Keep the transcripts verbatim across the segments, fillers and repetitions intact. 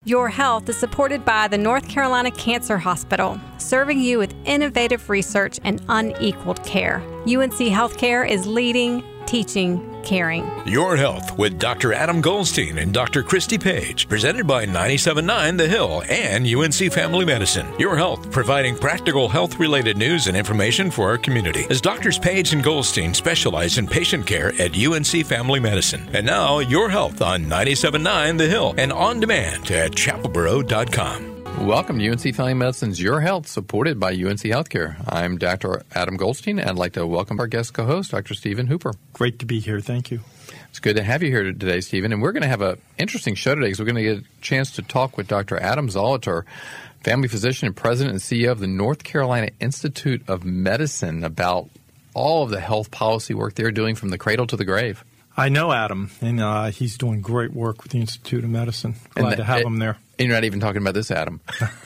Your Health is supported by the North Carolina Cancer Hospital, serving you with innovative research and unequaled care. U N C Healthcare is leading, teaching, caring. Your Health with Doctor Adam Goldstein and Doctor Christy Page, presented by ninety-seven point nine The Hill and U N C Family Medicine. Your Health, providing practical health-related news and information for our community, as Doctors Page and Goldstein specialize in patient care at U N C Family Medicine. And now, Your Health on ninety-seven point nine The Hill and on demand at chapel borough dot com. Welcome to U N C Family Medicine's Your Health, supported by U N C Healthcare. I'm Doctor Adam Goldstein, and I'd like to welcome our guest co-host, Doctor Stephen Hooper. Great to be here. Thank you. It's good to have you here today, Stephen. And we're going to have an interesting show today because we're going to get a chance to talk with Doctor Adam Zolliter, family physician and president and C E O of the North Carolina Institute of Medicine, about all of the health policy work they're doing from the cradle to the grave. I know Adam, and uh, he's doing great work with the Institute of Medicine. Glad the, to have it, him there. And you're not even talking about this Adam.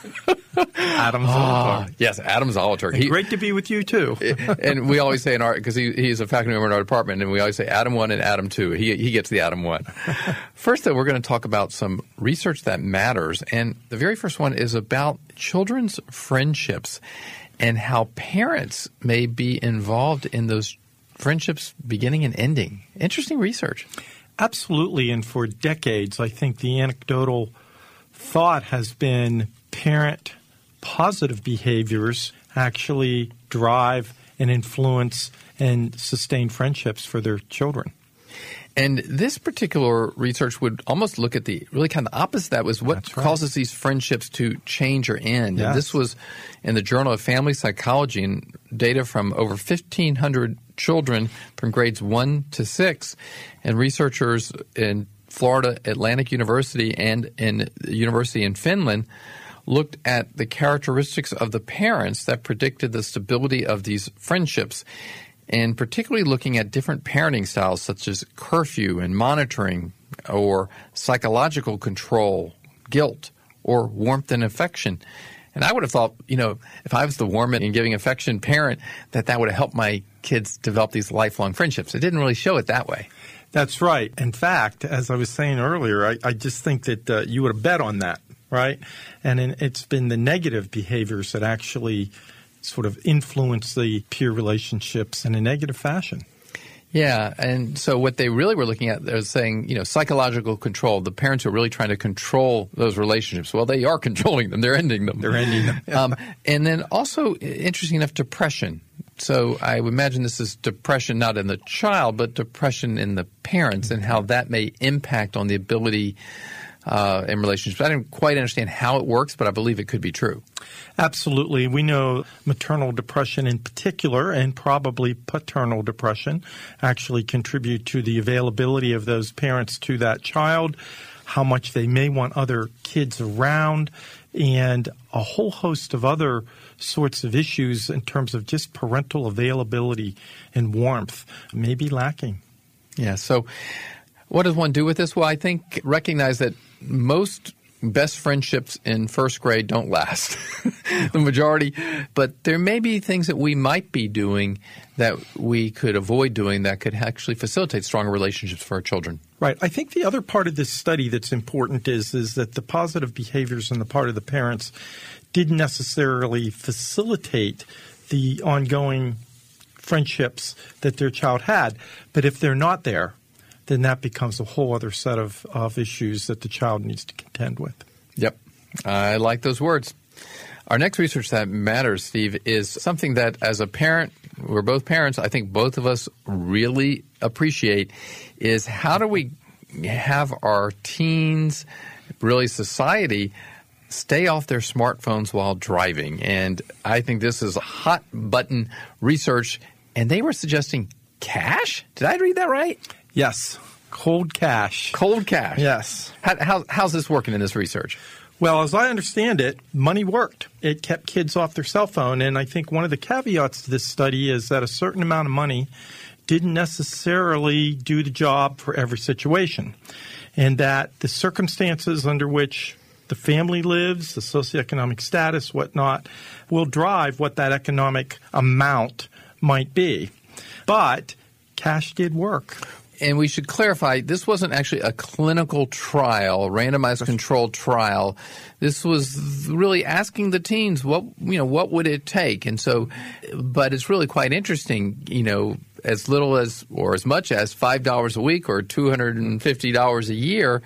Adam Zolliter. Oh, yes, Adam Zolliter. He, great to be with you, too. And we always say in our – because he, he's a faculty member in our department, and we always say Adam one and Adam two. He, he gets the Adam one. First, though, we're going to talk about some research that matters. And the very first one is about children's friendships and how parents may be involved in those friendships beginning and ending. Interesting research. Absolutely. And for decades, I think the anecdotal thought has been parent-positive behaviors actually drive and influence and sustain friendships for their children. And this particular research would almost look at the really kind of the opposite. That was what That's right. causes these friendships to change or end. Yes. And this was in the Journal of Family Psychology, and data from over fifteen hundred children from grades one to six. And researchers in Florida Atlantic University and in the University in Finland looked at the characteristics of the parents that predicted the stability of these friendships, and particularly looking at different parenting styles such as curfew and monitoring, or psychological control, guilt, or warmth and affection. And I would have thought, you know, if I was the warm and giving affection parent, that that would have helped my kids develop these lifelong friendships. It didn't really show it that way. That's right. In fact, as I was saying earlier, I, I just think that uh, you would have bet on that, right? And in, it's been the negative behaviors that actually sort of influence the peer relationships in a negative fashion. Yeah, and so what they really were looking at is saying, you know, psychological control. The parents are really trying to control those relationships. Well, they are controlling them. They're ending them. They're ending them. um, and then also, interesting enough, depression. So I would imagine this is depression not in the child, but depression in the parents, and how that may impact on the ability uh, in relationships. I didn't quite understand how it works, but I believe it could be true. Absolutely. We know maternal depression in particular, and probably paternal depression, actually contribute to the availability of those parents to that child, how much they may want other kids around, and a whole host of other sorts of issues in terms of just parental availability and warmth may be lacking. Yeah. So what does one do with this? Well, I think recognize that most best friendships in first grade don't last, the majority. But there may be things that we might be doing that we could avoid doing that could actually facilitate stronger relationships for our children. Right. I think the other part of this study that's important is, is that the positive behaviors on the part of the parents didn't necessarily facilitate the ongoing friendships that their child had. But if they're not there, then that becomes a whole other set of, of issues that the child needs to contend with. Yep. I like those words. Our next research that matters, Steve, is something that as a parent, we're both parents, I think both of us really appreciate, is how do we have our teens, really society, stay off their smartphones while driving. And I think this is hot button research, and they were suggesting cash? Did I read that right? Yes. Cold cash. Cold cash. Yes. How, how, how's this working in this research? Well, as I understand it, money worked. It kept kids off their cell phone. And I think one of the caveats to this study is that a certain amount of money didn't necessarily do the job for every situation. And that the circumstances under which the family lives, the socioeconomic status, whatnot, will drive what that economic amount might be. But cash did work. And we should clarify, this wasn't actually a clinical trial, randomized controlled trial. This was really asking the teens, what, you know, what would it take? And so, but it's really quite interesting, you know, as little as or as much as five dollars a week or two hundred fifty dollars a year,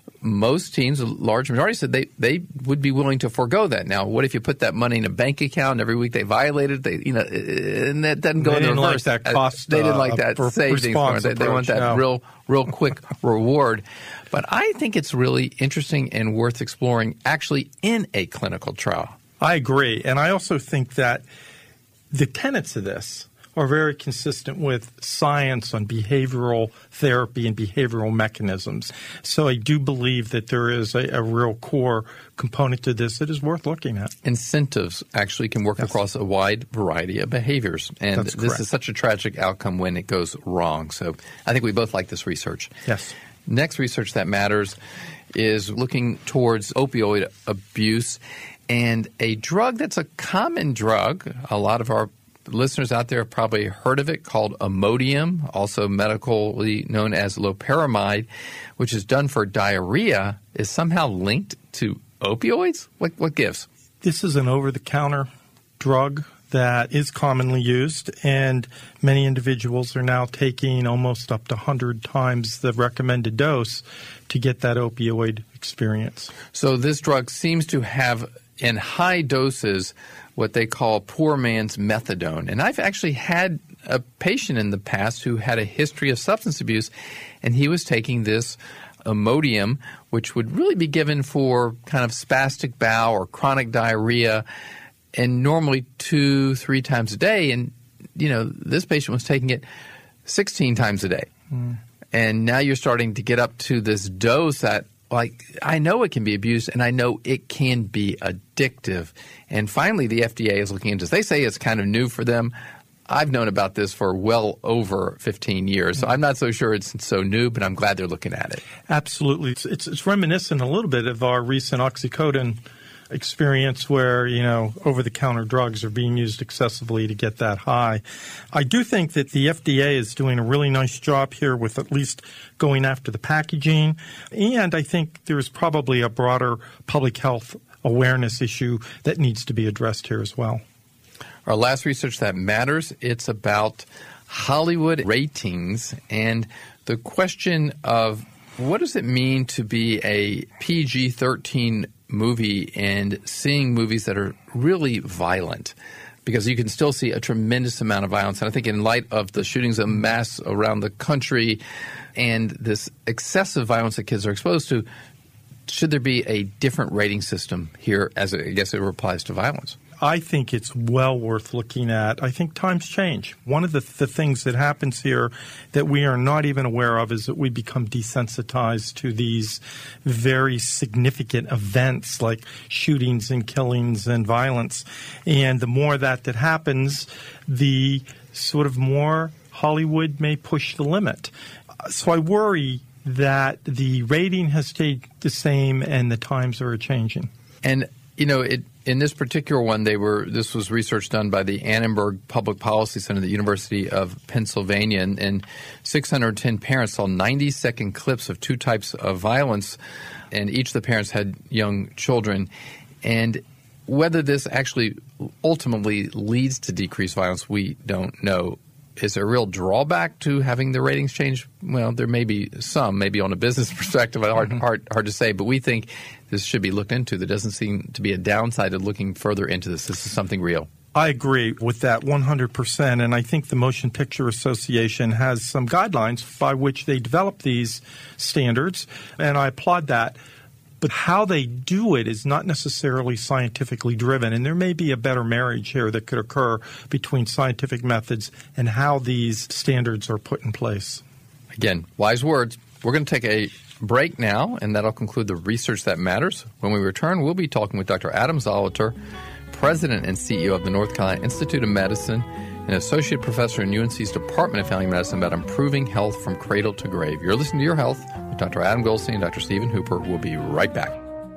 most teens, a large majority, said they, they would be willing to forego that. Now, what if you put that money in a bank account and every week they violate it? They, you know, and that doesn't go they in the didn't reverse. Like that cost, they didn't uh, like that savings. Approach, they, they want that no. real, real quick reward. But I think it's really interesting and worth exploring actually in a clinical trial. I agree. And I also think that the tenets of this are very consistent with science on behavioral therapy and behavioral mechanisms. So I do believe that there is a, a real core component to this that is worth looking at. Incentives actually can work yes. across a wide variety of behaviors. And That's this correct. is such a tragic outcome when it goes wrong. So I think we both like this research. Yes. Next research that matters is looking towards opioid abuse and a drug that's a common drug. A lot of our listeners out there have probably heard of it, called Imodium, also medically known as loperamide, which is done for diarrhea, is somehow linked to opioids? What, what gives? This is an over-the-counter drug that is commonly used, and many individuals are now taking almost up to one hundred times the recommended dose to get that opioid experience. So this drug seems to have, in high doses, what they call poor man's methadone. And I've actually had a patient in the past who had a history of substance abuse, and he was taking this Imodium, which would really be given for kind of spastic bowel or chronic diarrhea, and normally two, three times a day. And, you know, this patient was taking it sixteen times a day. Mm. And now you're starting to get up to this dose that, like, I know it can be abused, and I know it can be addictive. And finally, the F D A is looking into this. They say it's kind of new for them. I've known about this for well over fifteen years, so I'm not so sure it's so new, but I'm glad they're looking at it. Absolutely. It's, it's, it's reminiscent a little bit of our recent oxycodone experience where, you know, over-the-counter drugs are being used excessively to get that high. I do think that the F D A is doing a really nice job here with at least going after the packaging, and I think there's probably a broader public health awareness issue that needs to be addressed here as well. Our last research that matters, it's about Hollywood ratings and the question of what does it mean to be a P G thirteen movie and seeing movies that are really violent, because you can still see a tremendous amount of violence. And I think in light of the shootings en masse around the country and this excessive violence that kids are exposed to, should there be a different rating system here as it, I guess it applies to violence? I think it's well worth looking at. I think times change. One of the, the things that happens here that we are not even aware of is that we become desensitized to these very significant events like shootings and killings and violence. And the more that that happens, the sort of more Hollywood may push the limit. So I worry that the rating has stayed the same and the times are changing. And, you know, it in this particular one, they were. This was research done by the Annenberg Public Policy Center at the University of Pennsylvania, and, and six hundred ten parents saw ninety-second clips of two types of violence, and each of the parents had young children. And whether this actually ultimately leads to decreased violence, we don't know. Is there a real drawback to having the ratings change? Well, there may be some, maybe on a business perspective, hard, mm-hmm. hard, hard to say. But we think this should be looked into. There doesn't seem to be a downside of looking further into this. This is something real. I agree with that one hundred percent. And I think the Motion Picture Association has some guidelines by which they develop these standards, and I applaud that. But how they do it is not necessarily scientifically driven, and there may be a better marriage here that could occur between scientific methods and how these standards are put in place. Again, wise words. We're going to take a break now, and that'll conclude the Research That Matters. When we return, we'll be talking with Doctor Adam Zolliter, President and C E O of the North Carolina Institute of Medicine, and Associate Professor in U N C's Department of Family Medicine, about improving health from cradle to grave. You're listening to Your Health with Doctor Adam Goldstein and Doctor Stephen Hooper. We'll be right back.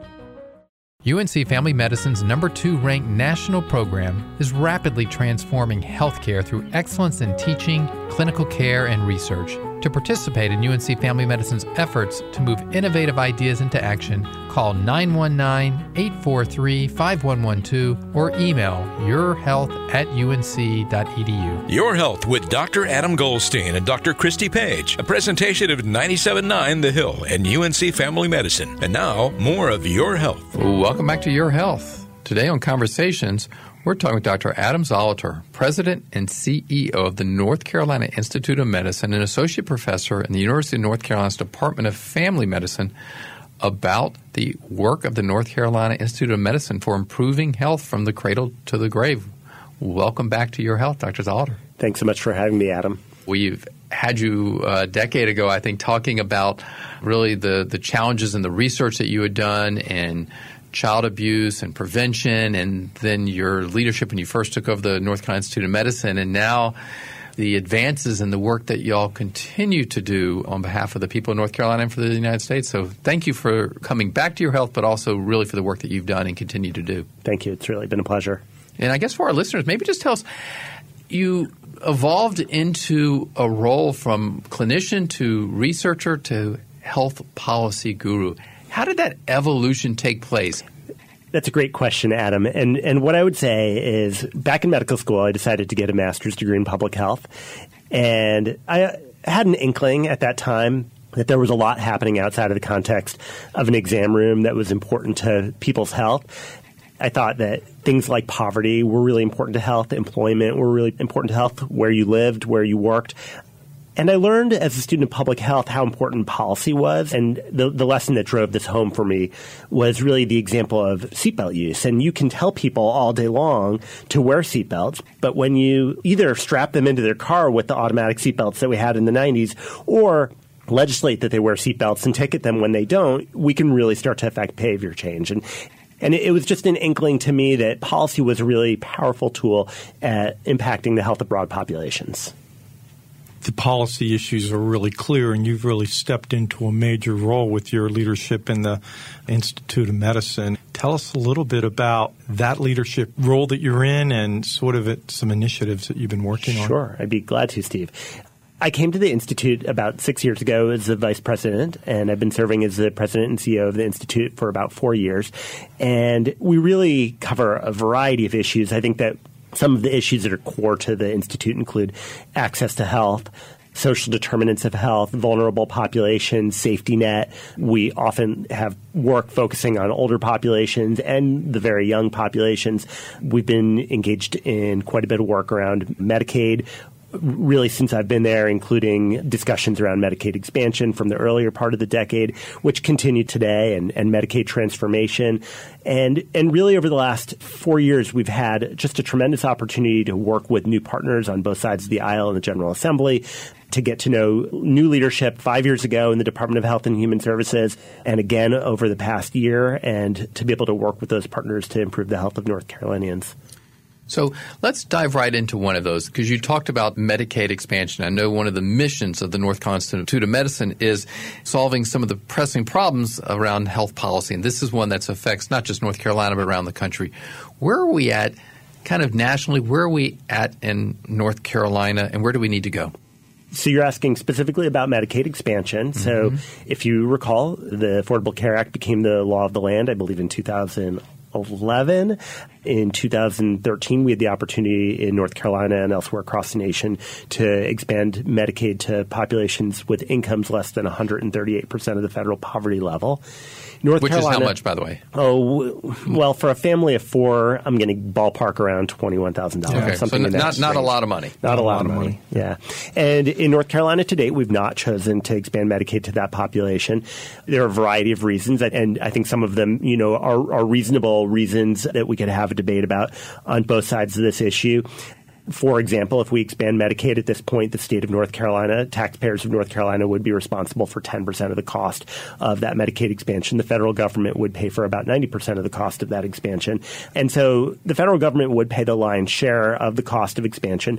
U N C Family Medicine's number two ranked national program is rapidly transforming healthcare through excellence in teaching, clinical care, and research. To participate in U N C Family Medicine's efforts to move innovative ideas into action, call nine one nine, eight four three, five one one two or email yourhealth at unc.edu. Your Health with Doctor Adam Goldstein and Doctor Christy Page, a presentation of ninety-seven point nine The Hill and U N C Family Medicine. And now, more of Your Health. Welcome back to Your Health. Today on Conversations, we're talking with Doctor Adam Zolliter, President and C E O of the North Carolina Institute of Medicine and Associate Professor in the University of North Carolina's Department of Family Medicine, about the work of the North Carolina Institute of Medicine for improving health from the cradle to the grave. Welcome back to Your Health, Doctor Zolliter. Thanks so much for having me, Adam. We've had you a decade ago, I think, talking about really the, the challenges and the research that you had done and child abuse and prevention, and then your leadership when you first took over the North Carolina Institute of Medicine, and now the advances and the work that y'all continue to do on behalf of the people of North Carolina and for the United States. So thank you for coming back to Your Health, but also really for the work that you've done and continue to do. Thank you. It's really been a pleasure. And I guess for our listeners, maybe just tell us, you evolved into a role from clinician to researcher to health policy guru. How did that evolution take place? That's a great question, Adam. And and what I would say is, back in medical school, I decided to get a master's degree in public health. And I had an inkling at that time that there was a lot happening outside of the context of an exam room that was important to people's health. I thought that things like poverty were really important to health, employment were really important to health, where you lived, where you worked. And I learned as a student of public health how important policy was. And the, the lesson that drove this home for me was really the example of seatbelt use. And you can tell people all day long to wear seatbelts, but when you either strap them into their car with the automatic seatbelts that we had in the nineties, or legislate that they wear seatbelts and ticket them when they don't, we can really start to affect behavior change. And And it was just an inkling to me that policy was a really powerful tool at impacting the health of broad populations. The policy issues are really clear, and you've really stepped into a major role with your leadership in the Institute of Medicine. Tell us a little bit about that leadership role that you're in and sort of it, some initiatives that you've been working on. Sure. I'd be glad to, Steve. I came to the Institute about six years ago as the vice president, and I've been serving as the president and C E O of the Institute for about four years. And we really cover a variety of issues. I think that some of the issues that are core to the Institute include access to health, social determinants of health, vulnerable populations, safety net. We often have work focusing on older populations and the very young populations. We've been engaged in quite a bit of work around Medicaid, really since I've been there, including discussions around Medicaid expansion from the earlier part of the decade, which continue today, and, and Medicaid transformation. And and really over the last four years, we've had just a tremendous opportunity to work with new partners on both sides of the aisle in the General Assembly, to get to know new leadership five years ago in the Department of Health and Human Services, and again over the past year, and to be able to work with those partners to improve the health of North Carolinians. So let's dive right into one of those, because you talked about Medicaid expansion. I know one of the missions of the North Carolina Institute of Medicine is solving some of the pressing problems around health policy, and this is one that affects not just North Carolina but around the country. Where are we at kind of nationally? Where are we at in North Carolina, and where do we need to go? So you're asking specifically about Medicaid expansion. Mm-hmm. So if you recall, the Affordable Care Act became the law of the land, I believe, in two thousand eleven. In two thousand thirteen, we had the opportunity in North Carolina and elsewhere across the nation to expand Medicaid to populations with incomes less than one hundred thirty-eight percent of the federal poverty level. North Which Carolina, is how much, by the way? Oh, well, for a family of four, I'm going to ballpark around twenty-one thousand dollars. Okay, something so in that not, not a lot of money. Not, not a lot, lot of money, money. Yeah. And in North Carolina to date, we've not chosen to expand Medicaid to that population. There are a variety of reasons, and I think some of them, you know, are, are reasonable reasons that we could have a debate about on both sides of this issue. For example, if we expand Medicaid at this point, the state of North Carolina, taxpayers of North Carolina would be responsible for ten percent of the cost of that Medicaid expansion. The federal government would pay for about ninety percent of the cost of that expansion. And so the federal government would pay the lion's share of the cost of expansion.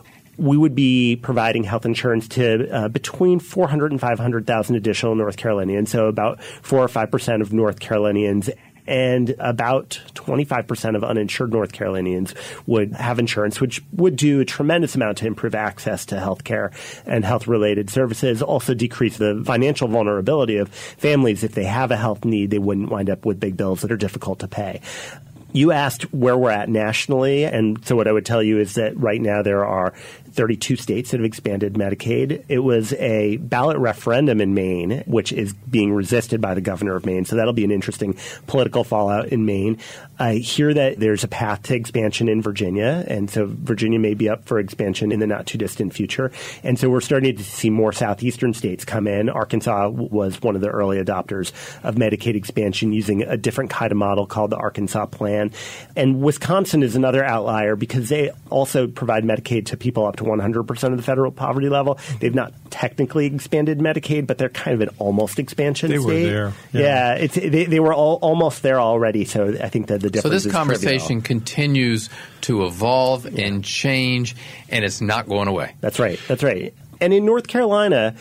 We would be providing health insurance to uh, between four hundred and five hundred thousand additional North Carolinians, so about four or five percent of North Carolinians and about twenty-five percent of uninsured North Carolinians would have insurance, which would do a tremendous amount to improve access to health care and health-related services, also decrease the financial vulnerability of families. If they have a health need, they wouldn't wind up with big bills that are difficult to pay. You asked where we're at nationally, and so what I would tell you is that right now there are thirty-two states that have expanded Medicaid. It was a ballot referendum in Maine, which is being resisted by the governor of Maine, so that'll be an interesting political fallout in Maine. I hear that there's a path to expansion in Virginia, and so Virginia may be up for expansion in the not-too-distant future. And so we're starting to see more southeastern states come in. Arkansas was one of the early adopters of Medicaid expansion using a different kind of model called the Arkansas Plan. And Wisconsin is another outlier because they also provide Medicaid to people up to one hundred percent of the federal poverty level. They've not technically expanded Medicaid, but they're kind of an almost expansion they state. They were there. Yeah, yeah it's, they, they were all, almost there already, so I think that the difference is So this conversation trivial. continues to evolve yeah. and change, and it's not going away. That's right. That's right. And in North Carolina,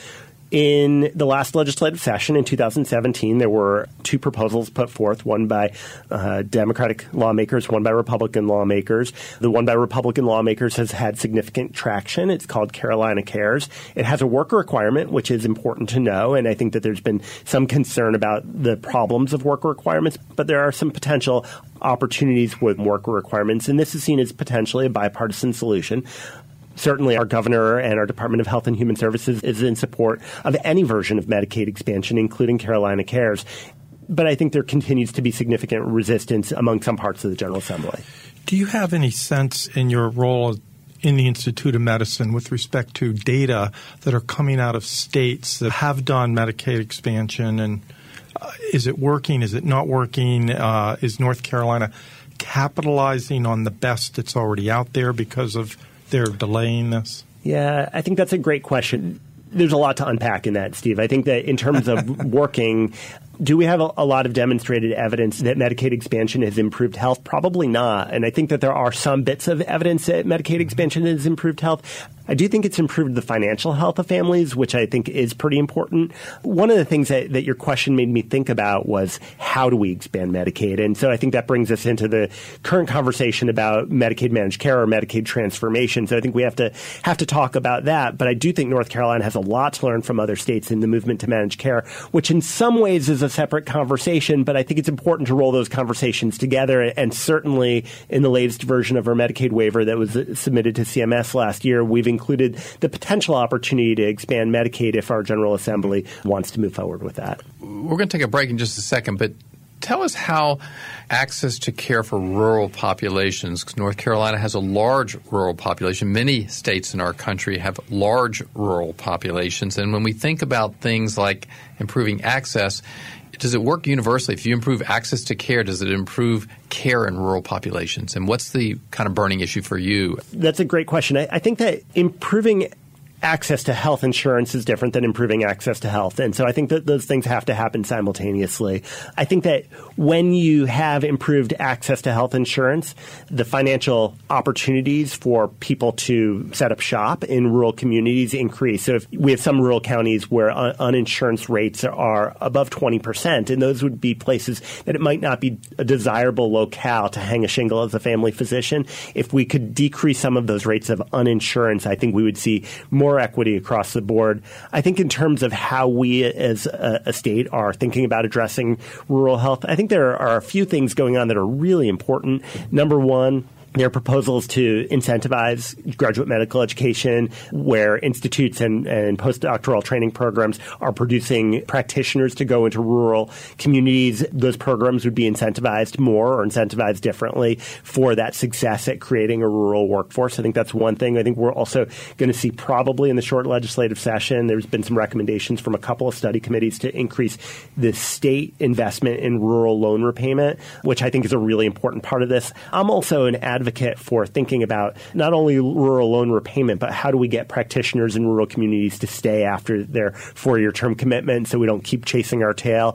in the last legislative session in two thousand seventeen, there were two proposals put forth, one by uh, Democratic lawmakers, one by Republican lawmakers. The one by Republican lawmakers has had significant traction. It's called Carolina Cares. It has a worker requirement, which is important to know, and I think that there's been some concern about the problems of worker requirements, but there are some potential opportunities with worker requirements, and this is seen as potentially a bipartisan solution. Certainly, our governor and our Department of Health and Human Services is in support of any version of Medicaid expansion, including Carolina Cares. But I think there continues to be significant resistance among some parts of the General Assembly. Do you have any sense in your role in the Institute of Medicine with respect to data that are coming out of states that have done Medicaid expansion? And uh, is it working? Is it not working? Uh, is North Carolina capitalizing on the best that's already out there because of they're delaying this? Yeah, I think that's a great question. There's a lot to unpack in that, Steve. I think that in terms of working, do we have a, a lot of demonstrated evidence that Medicaid expansion has improved health? Probably not. And I think that there are some bits of evidence that Medicaid expansion has improved health. I do think it's improved the financial health of families, which I think is pretty important. One of the things that, that your question made me think about was how do we expand Medicaid? And so I think that brings us into the current conversation about Medicaid managed care or Medicaid transformation. So I think we have to have to talk about that. But I do think North Carolina has a lot to learn from other states in the movement to managed care, which in some ways is a separate conversation. But I think it's important to roll those conversations together. And certainly in the latest version of our Medicaid waiver that was submitted to C M S last year, we've included the potential opportunity to expand Medicaid if our General Assembly wants to move forward with that. We're going to take a break in just a second, but tell us how access to care for rural populations, because North Carolina has a large rural population. Many states in our country have large rural populations. And when we think about things like improving access, does it work universally? If you improve access to care, does it improve care in rural populations? And what's the kind of burning issue for you? That's a great question. I, I think that improving access to health insurance is different than improving access to health. And so I think that those things have to happen simultaneously. I think that when you have improved access to health insurance, the financial opportunities for people to set up shop in rural communities increase. So if we have some rural counties where un- uninsurance rates are above twenty percent, and those would be places that it might not be a desirable locale to hang a shingle as a family physician. If we could decrease some of those rates of uninsurance, I think we would see more equity across the board. I think in terms of how we as a, a state are thinking about addressing rural health, I think there are a few things going on that are really important. Number one, there are proposals to incentivize graduate medical education where institutes and, and postdoctoral training programs are producing practitioners to go into rural communities. Those programs would be incentivized more or incentivized differently for that success at creating a rural workforce. I think that's one thing. I think we're also going to see probably in the short legislative session, there's been some recommendations from a couple of study committees to increase the state investment in rural loan repayment, which I think is a really important part of this. I'm also an advocate advocate for thinking about not only rural loan repayment, but how do we get practitioners in rural communities to stay after their four-year term commitment so we don't keep chasing our tail.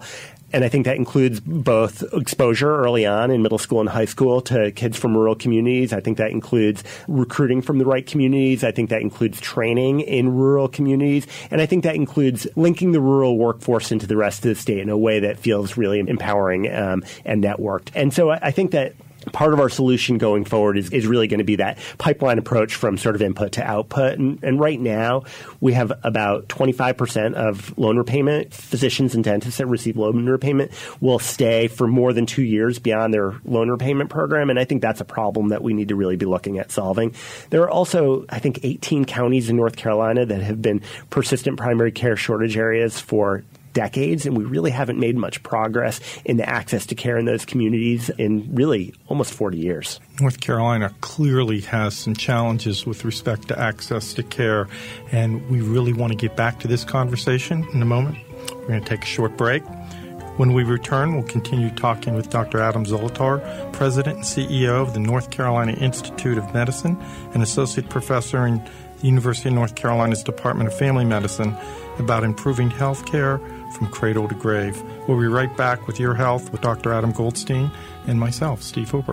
And I think that includes both exposure early on in middle school and high school to kids from rural communities. I think that includes recruiting from the right communities. I think that includes training in rural communities. And I think that includes linking the rural workforce into the rest of the state in a way that feels really empowering um, and networked. And so I, I think that part of our solution going forward is, is really going to be that pipeline approach from sort of input to output. And, and right now, we have about twenty-five percent of loan repayment. Physicians and dentists that receive loan repayment will stay for more than two years beyond their loan repayment program. And I think that's a problem that we need to really be looking at solving. There are also, I think, eighteen counties in North Carolina that have been persistent primary care shortage areas for decades, and we really haven't made much progress in the access to care in those communities in really almost forty years. North Carolina clearly has some challenges with respect to access to care, and we really want to get back to this conversation in a moment. We're going to take a short break. When we return, we'll continue talking with Doctor Adam Zolotár, President and C E O of the North Carolina Institute of Medicine and Associate Professor in the University of North Carolina's Department of Family Medicine, about improving health care from cradle to grave. We'll be right back with Your Health with Doctor Adam Goldstein and myself, Steve Hooper.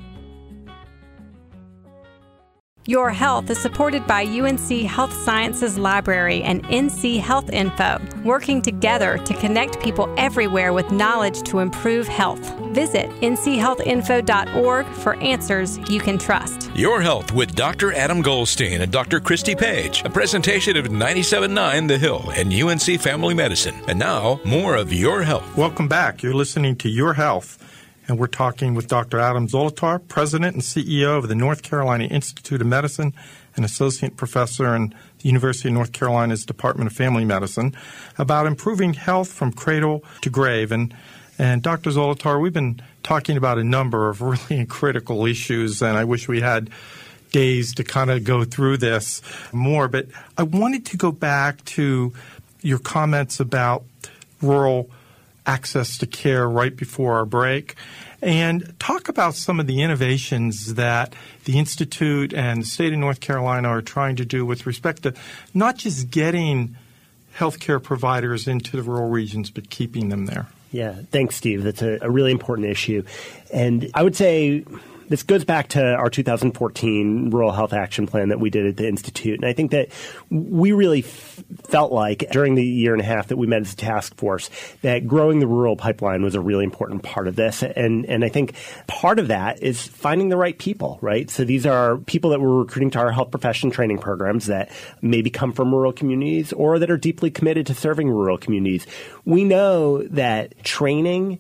Your Health is supported by U N C Health Sciences Library and N C Health Info, working together to connect people everywhere with knowledge to improve health. Visit N C health info dot org for answers you can trust. Your Health with Doctor Adam Goldstein and Doctor Christy Page, a presentation of ninety-seven point nine The Hill and U N C Family Medicine. And now, more of Your Health. Welcome back. You're listening to Your Health. And we're talking with Doctor Adam Zolotár, President and C E O of the North Carolina Institute of Medicine and Associate Professor in the University of North Carolina's Department of Family Medicine, about improving health from cradle to grave. And, and Doctor Zolotár, we've been talking about a number of really critical issues, and I wish we had days to kind of go through this more. But I wanted to go back to your comments about rural access to care right before our break, and talk about some of the innovations that the Institute and the state of North Carolina are trying to do with respect to not just getting healthcare providers into the rural regions, but keeping them there. Yeah, thanks, Steve. That's a, a really important issue. And I would say this goes back to our two thousand fourteen Rural Health Action Plan that we did at the Institute. And I think that we really f- felt like during the year and a half that we met as a task force that growing the rural pipeline was a really important part of this. And, and I think part of that is finding the right people, right? So these are people that we're recruiting to our health profession training programs that maybe come from rural communities or that are deeply committed to serving rural communities. We know that training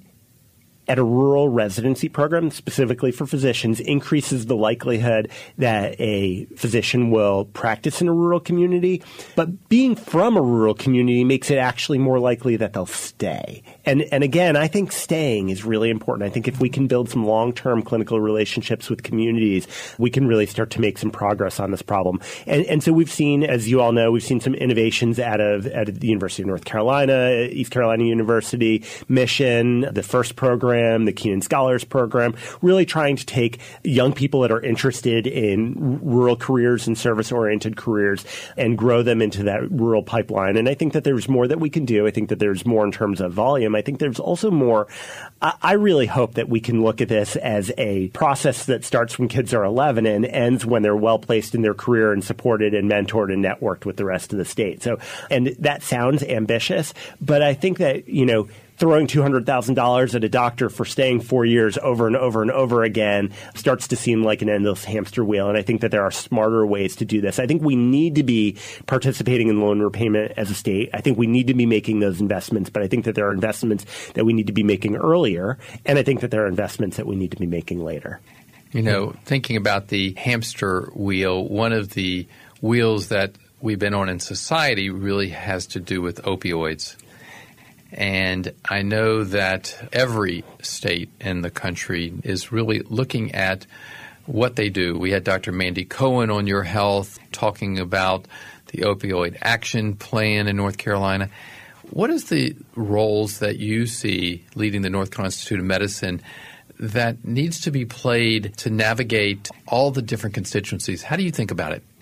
at a rural residency program, specifically for physicians, increases the likelihood that a physician will practice in a rural community. But being from a rural community makes it actually more likely that they'll stay. And, and again, I think staying is really important. I think if we can build some long-term clinical relationships with communities, we can really start to make some progress on this problem. And, and so we've seen, as you all know, we've seen some innovations out of, out of the University of North Carolina, East Carolina University, Mission, the FIRST program, the Keenan Scholars Program, really trying to take young people that are interested in rural careers and service-oriented careers and grow them into that rural pipeline. And I think that there's more that we can do. I think that there's more in terms of volume. I think there's also more. I, I really hope that we can look at this as a process that starts when kids are eleven and ends when they're well-placed in their career and supported and mentored and networked with the rest of the state. So, and that sounds ambitious, but I think that, you know, throwing two hundred thousand dollars at a doctor for staying four years over and over and over again starts to seem like an endless hamster wheel. And I think that there are smarter ways to do this. I think we need to be participating in loan repayment as a state. I think we need to be making those investments, but I think that there are investments that we need to be making earlier. And I think that there are investments that we need to be making later. You know, thinking about the hamster wheel, one of the wheels that we've been on in society really has to do with opioids. And I know that every state in the country is really looking at what they do. We had Doctor Mandy Cohen on Your Health talking about the opioid action plan in North Carolina. What is the roles that you see leading the North Carolina Institute of Medicine that needs to be played to navigate all the different constituencies? How do you think about it?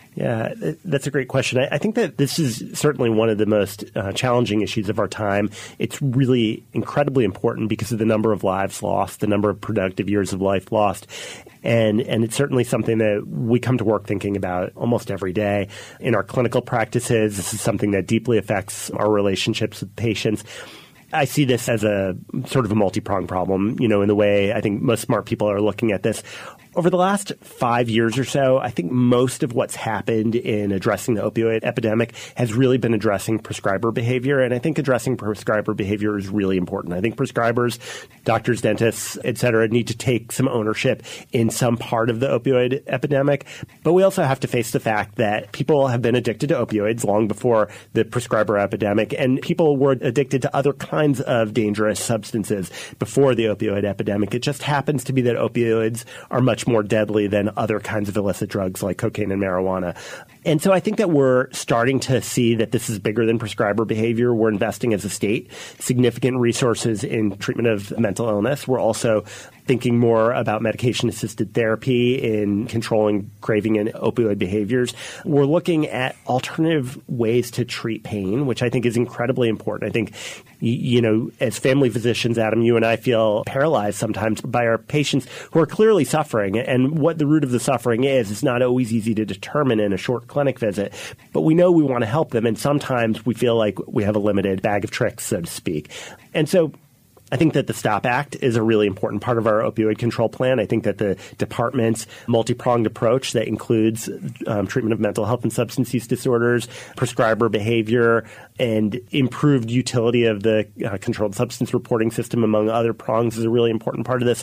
Yeah, that's a great question. I, I think that this is certainly one of the most uh, challenging issues of our time. It's really incredibly important because of the number of lives lost, the number of productive years of life lost. And and it's certainly something that we come to work thinking about almost every day. In our clinical practices, this is something that deeply affects our relationships with patients. I see this as a sort of a multi-pronged problem, you know, in the way I think most smart people are looking at this. Over the last five years or so, I think most of what's happened in addressing the opioid epidemic has really been addressing prescriber behavior. And I think addressing prescriber behavior is really important. I think prescribers, doctors, dentists, et cetera, need to take some ownership in some part of the opioid epidemic. But we also have to face the fact that people have been addicted to opioids long before the prescriber epidemic, and people were addicted to other kinds of dangerous substances before the opioid epidemic. It just happens to be that opioids are much more deadly than other kinds of illicit drugs like cocaine and marijuana. And so I think that we're starting to see that this is bigger than prescriber behavior. We're investing as a state significant resources in treatment of mental illness. We're also thinking more about medication-assisted therapy in controlling craving and opioid behaviors. We're looking at alternative ways to treat pain, which I think is incredibly important. I think, you know, as family physicians, Adam, you and I feel paralyzed sometimes by our patients who are clearly suffering. And what the root of the suffering is, is not always easy to determine in a short clinic visit. But we know we want to help them, and sometimes we feel like we have a limited bag of tricks, so to speak. And so I think that the STOP Act is a really important part of our opioid control plan. I think that the department's multi-pronged approach that includes um, treatment of mental health and substance use disorders, prescriber behavior, and improved utility of the uh, controlled substance reporting system, among other prongs, is a really important part of this.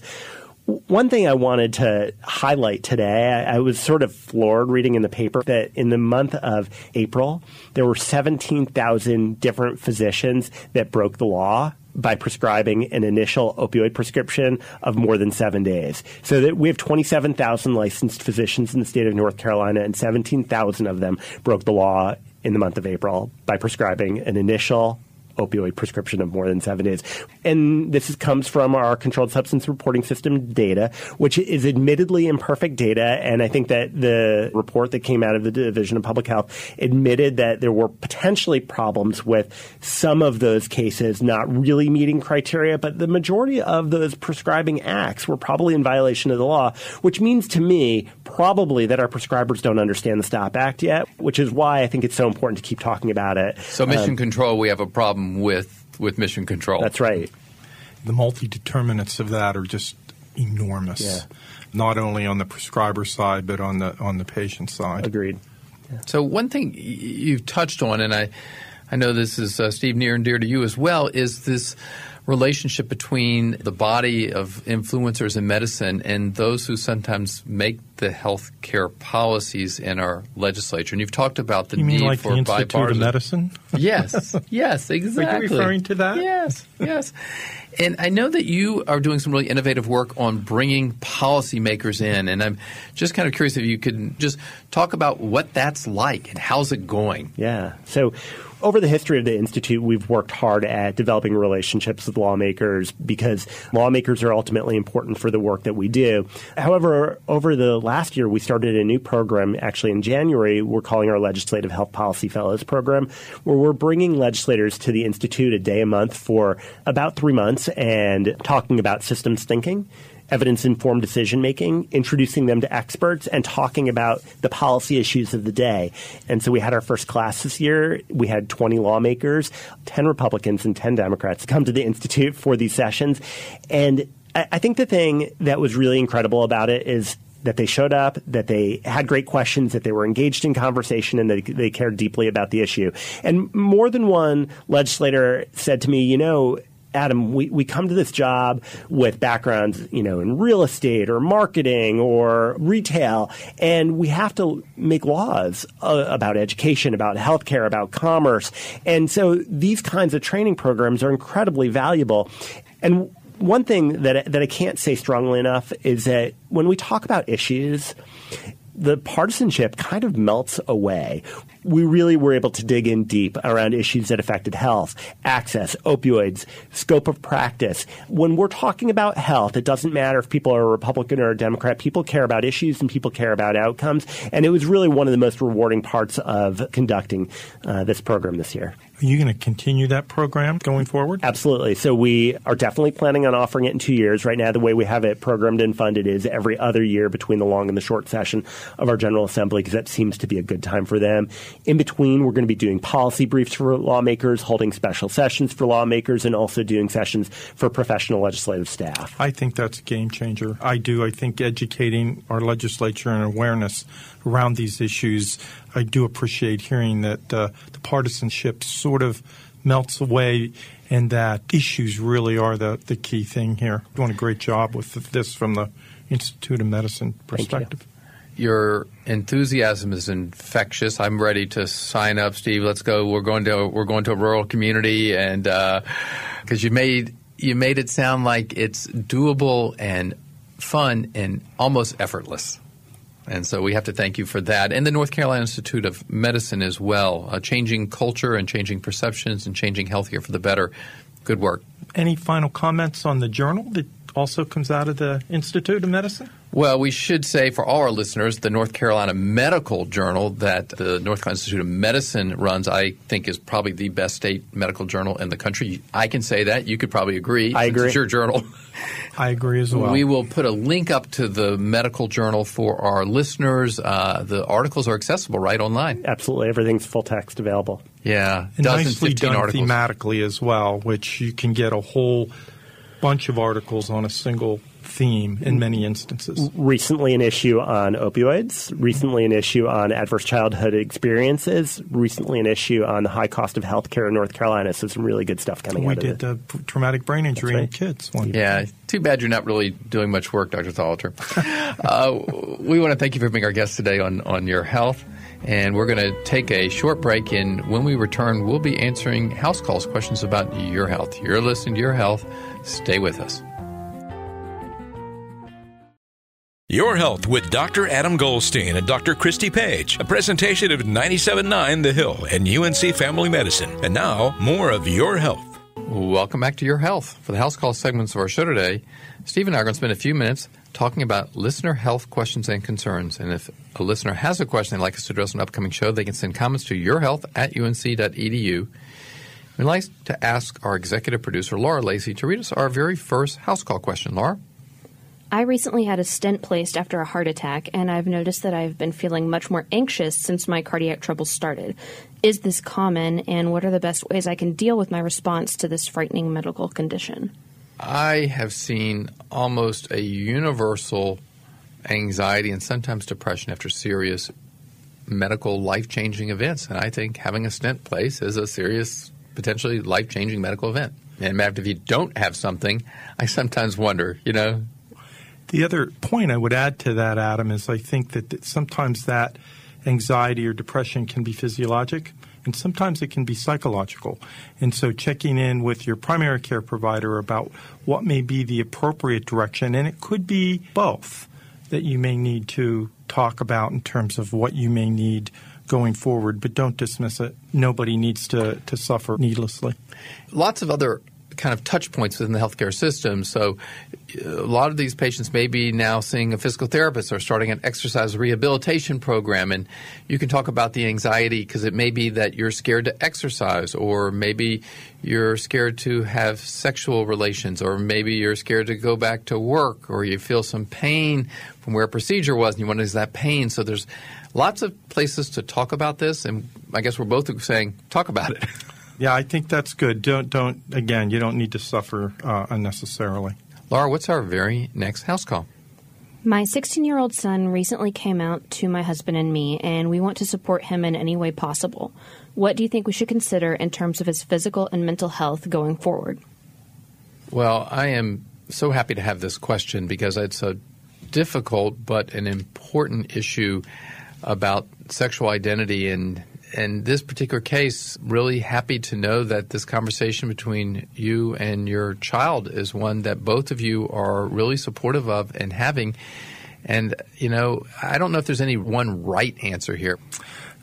One thing I wanted to highlight today, I, I was sort of floored reading in the paper that in the month of April, there were seventeen thousand different physicians that broke the law by prescribing an initial opioid prescription of more than seven days. So that we have twenty-seven thousand licensed physicians in the state of North Carolina, and seventeen thousand of them broke the law in the month of April by prescribing an initial opioid prescription of more than seven days. And this is, comes from our controlled substance reporting system data, which is admittedly imperfect data. And I think that the report that came out of the Division of Public Health admitted that there were potentially problems with some of those cases not really meeting criteria, but the majority of those prescribing acts were probably in violation of the law, which means to me probably that our prescribers don't understand the STOP Act yet, which is why I think it's so important to keep talking about it. So mission um, control, we have a problem with with mission control. That's right. The multi-determinants of that are just enormous, yeah. Not only on the prescriber side, but on the on the patient side. Agreed. Yeah. So one thing you've touched on, and I, I know this is, uh, Steve, near and dear to you as well, is this relationship between the body of influencers in medicine and those who sometimes make the health care policies in our legislature. And you've talked about the you need mean like for the Institute bipartisan of Medicine? Yes, yes, exactly. Are you referring to that? Yes, yes. And I know that you are doing some really innovative work on bringing policymakers in, and I'm just kind of curious if you could just talk about what that's like and how's it going. Yeah. So over the history of the Institute, we've worked hard at developing relationships with lawmakers because lawmakers are ultimately important for the work that we do. However, over the last year, we started a new program. Actually, in January, we're calling our Legislative Health Policy Fellows program, where we're bringing legislators to the Institute a day a month for about three months and talking about systems thinking, evidence-informed decision-making, introducing them to experts, and talking about the policy issues of the day. And so we had our first class this year. We had twenty lawmakers, ten Republicans and ten Democrats come to the Institute for these sessions. And I, I think the thing that was really incredible about it is that they showed up, that they had great questions, that they were engaged in conversation, and that they, they cared deeply about the issue. And more than one legislator said to me, you know, Adam, we, we come to this job with backgrounds, you know, in real estate or marketing or retail, and we have to make laws uh, about education, about healthcare, about commerce. And so these kinds of training programs are incredibly valuable. And one thing that, that I can't say strongly enough is that when we talk about issues, the partisanship kind of melts away. we really were able to dig in deep around issues that affected health, access, opioids, scope of practice. When we're talking about health, it doesn't matter if people are a Republican or a Democrat. People care about issues and people care about outcomes. And it was really one of the most rewarding parts of conducting uh, this program this year. Are you going to continue that program going forward? Absolutely. So we are definitely planning on offering it in two years. Right now, the way we have it programmed and funded is every other year between the long and the short session of our General Assembly, because that seems to be a good time for them. In between, we're going to be doing policy briefs for lawmakers, holding special sessions for lawmakers, and also doing sessions for professional legislative staff. I think that's a game changer. I do. I think educating our legislature and awareness around these issues, I do appreciate hearing that uh, the partisanship sort of melts away and that issues really are the, the key thing here. You're doing a great job with this from the Institute of Medicine perspective. You. Your enthusiasm is infectious. I'm ready to sign up, Steve. Let's go. We're going to we're going to a rural community, and because uh, you made you made it sound like it's doable and fun and almost effortless. And so we have to thank you for that. And the North Carolina Institute of Medicine as well, uh, changing culture and changing perceptions and changing healthcare for the better. Good work. Any final comments on the journal that also comes out of the Institute of Medicine? Well, we should say for all our listeners, the North Carolina Medical Journal that the North Carolina Institute of Medicine runs, I think is probably the best state medical journal in the country. I can say that. You could probably agree. I agree. It's your journal. I agree as well. We will put a link up to the medical journal for our listeners. Uh, the articles are accessible right online. Absolutely. Everything's full text available. Yeah. And dozen, nicely done articles. thematically as well, which you can get a whole bunch of articles on a single theme in many instances. Recently an issue on opioids, recently an issue on adverse childhood experiences, recently an issue on the high cost of health care in North Carolina. So some really good stuff coming we out of it. We did uh, traumatic brain injury right. in kids. One yeah. Too bad you're not really doing much work, Doctor Thalter. uh, we want to thank you for being our guest today on, on Your Health. And we're going to take a short break, and when we return, we'll be answering house calls, questions about your health. You're listening to Your Health. Stay with us. Your Health with Doctor Adam Goldstein and Doctor Christy Page, a presentation of ninety-seven point nine The Hill and U N C Family Medicine. And now, more of Your Health. Welcome back to Your Health. For the house call segments of our show today, Steve and I are going to spend a few minutes talking about listener health questions and concerns. And if a listener has a question they'd like us to address on an upcoming show, they can send comments to yourhealth at U N C dot E D U. We'd like to ask our executive producer, Laura Lacey, to read us our very first house call question. Laura? I recently had a stent placed after a heart attack, and I've noticed that I've been feeling much more anxious since my cardiac troubles started. Is this common, and what are the best ways I can deal with my response to this frightening medical condition? I have seen almost a universal anxiety and sometimes depression after serious medical life-changing events, and I think having a stent placed is a serious, potentially life-changing medical event. And if you don't have something, I sometimes wonder, you know. The other point I would add to that, Adam, is I think that, that sometimes that anxiety or depression can be physiologic, and sometimes it can be psychological. And so checking in with your primary care provider about what may be the appropriate direction, and it could be both, that you may need to talk about in terms of what you may need going forward, but don't dismiss it. Nobody needs to, to suffer needlessly. Lots of other kind of touch points within the healthcare system. So a lot of these patients may be now seeing a physical therapist or starting an exercise rehabilitation program. And you can talk about the anxiety because it may be that you're scared to exercise, or maybe you're scared to have sexual relations, or maybe you're scared to go back to work, or you feel some pain from where a procedure was and you wonder, is that pain? So there's lots of places to talk about this. And I guess we're both saying, talk about it. Yeah, I think that's good. Don't, don't again, you don't need to suffer uh, unnecessarily. Laura, what's our very next house call? My sixteen-year-old son recently came out to my husband and me, and we want to support him in any way possible. What do you think we should consider in terms of his physical and mental health going forward? Well, I am so happy to have this question because it's a difficult but an important issue about sexual identity. And in this particular case, really happy to know that this conversation between you and your child is one that both of you are really supportive of and having. And, you know, I don't know if there's any one right answer here.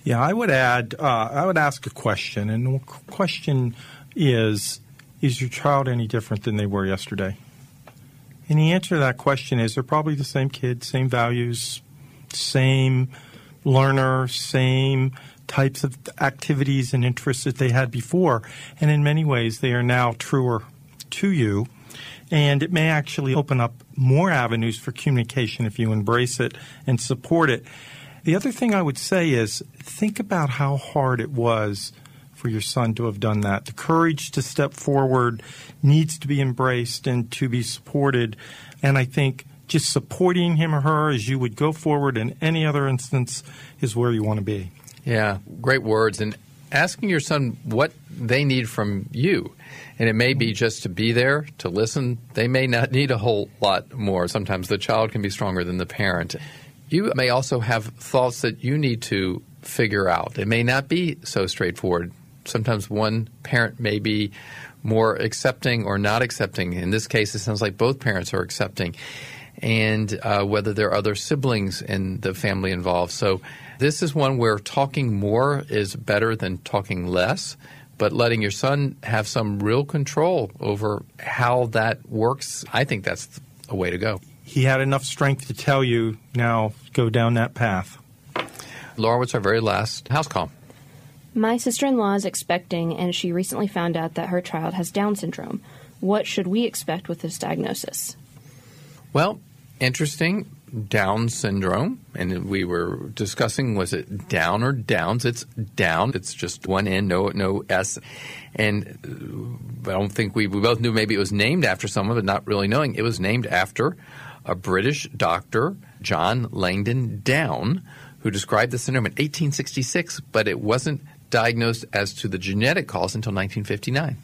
Yeah, I would add, uh, I would ask a question, and the question is, is your child any different than they were yesterday? And the answer to that question is they're probably the same kid, same values, same learner, same types of activities and interests that they had before. And in many ways, they are now truer to you. And it may actually open up more avenues for communication if you embrace it and support it. The other thing I would say is think about how hard it was for your son to have done that. The courage to step forward needs to be embraced and to be supported. And I think just supporting him or her as you would go forward in any other instance is where you want to be. Yeah, great words. And asking your son what they need from you. And it may be just to be there, to listen. They may not need a whole lot more. Sometimes the child can be stronger than the parent. You may also have thoughts that you need to figure out. It may not be so straightforward. Sometimes one parent may be more accepting or not accepting. In this case, it sounds like both parents are accepting. And uh, whether there are other siblings in the family involved. So this is one where talking more is better than talking less, but letting your son have some real control over how that works, I think that's a way to go. He had enough strength to tell you, now go down that path. Laura, what's our very last house call? My sister-in-law is expecting, and she recently found out that her child has Down syndrome. What should we expect with this diagnosis? Well, interesting. Down syndrome, and we were discussing, was it Down or Downs? It's Down. It's just one N, no no S. And I don't think we, we both knew maybe it was named after someone, but not really knowing. It was named after a British doctor, John Langdon Down, who described the syndrome in eighteen sixty-six, but it wasn't diagnosed as to the genetic cause until nineteen fifty-nine.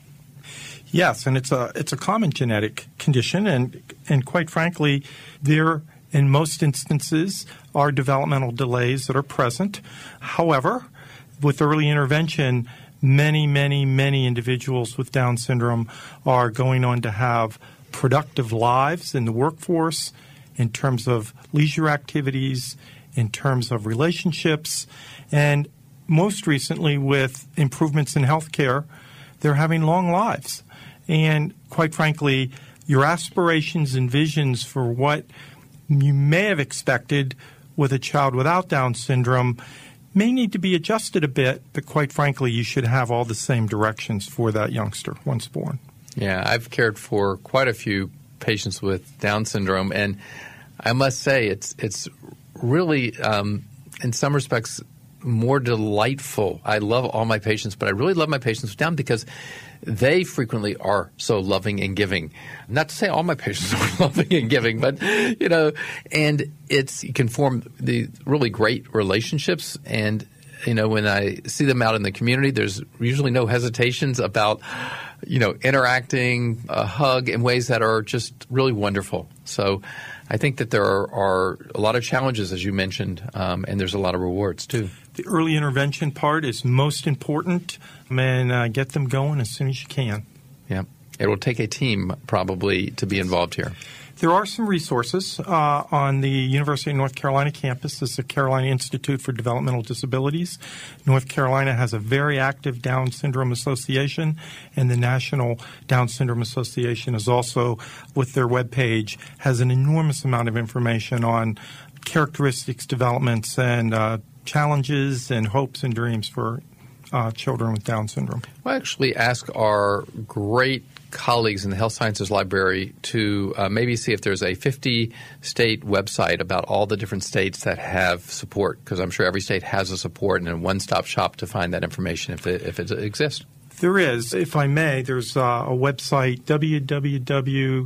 Yes, and it's a it's a common genetic condition, and and quite frankly, there in most instances are developmental delays that are present. However, with early intervention, many, many, many individuals with Down syndrome are going on to have productive lives in the workforce, in terms of leisure activities, in terms of relationships, and most recently with improvements in healthcare, they're having long lives. And quite frankly, your aspirations and visions for what you may have expected with a child without Down syndrome may need to be adjusted a bit, but quite frankly, you should have all the same directions for that youngster once born. Yeah, I've cared for quite a few patients with Down syndrome, and I must say it's it's really, um, in some respects, more delightful. I love all my patients, but I really love my patients with Down because they frequently are so loving and giving. Not to say all my patients are loving and giving, but, you know, and it's, you can form the really great relationships. And, you know, when I see them out in the community, there's usually no hesitations about, you know, interacting, a hug in ways that are just really wonderful. So I think that there are, are a lot of challenges, as you mentioned, um, and there's a lot of rewards, too. The early intervention part is most important, and uh, get them going as soon as you can. Yeah. It will take a team probably to be involved here. There are some resources uh, on the University of North Carolina campus. This is the Carolina Institute for Developmental Disabilities. North Carolina has a very active Down Syndrome Association, and the National Down Syndrome Association is also, with their webpage, has an enormous amount of information on characteristics, developments, and uh, challenges and hopes and dreams for uh, children with Down syndrome. We'll actually ask our great colleagues in the Health Sciences Library to uh, maybe see if there's a fifty-state website about all the different states that have support, because I'm sure every state has a support and a one-stop shop to find that information if it, if it exists. There is. If I may, there's uh, a website, w w w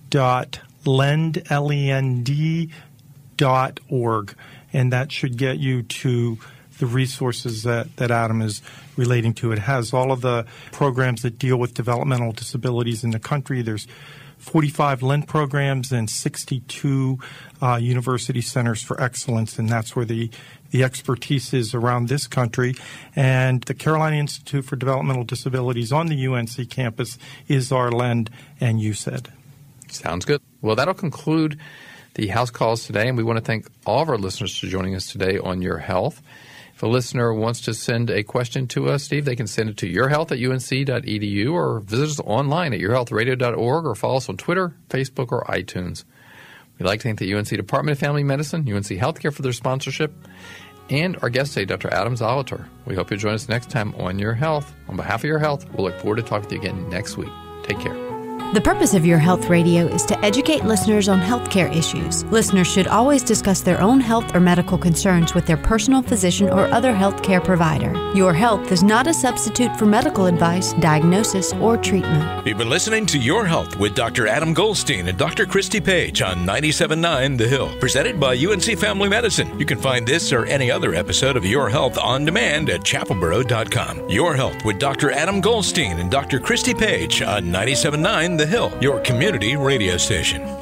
dot lend dot org, and that should get you to the resources that, that Adam is relating to. It has all of the programs that deal with developmental disabilities in the country. There's forty-five Lend programs and sixty-two uh, university centers for excellence, and that's where the, the expertise is around this country. And the Carolina Institute for Developmental Disabilities on the U N C campus is our Lend and U S E D. Sounds good. Well, that'll conclude the House Calls today, and we want to thank all of our listeners for joining us today on Your Health. If a listener wants to send a question to us, Steve, they can send it to yourhealth at unc.edu or visit us online at your health radio dot org or follow us on Twitter, Facebook, or iTunes. We'd like to thank the U N C Department of Family Medicine, U N C Healthcare for their sponsorship, and our guest today, Doctor Adam Zolliter. We hope you'll join us next time on Your Health. On behalf of Your Health, we'll look forward to talking to you again next week. Take care. The purpose of Your Health Radio is to educate listeners on healthcare issues. Listeners should always discuss their own health or medical concerns with their personal physician or other healthcare provider. Your Health is not a substitute for medical advice, diagnosis, or treatment. You've been listening to Your Health with Doctor Adam Goldstein and Doctor Christy Page on ninety-seven point nine The Hill, presented by U N C Family Medicine. You can find this or any other episode of Your Health on demand at chapelboro dot com. Your Health with Doctor Adam Goldstein and Doctor Christy Page on ninety-seven point nine The Hill, your community radio station.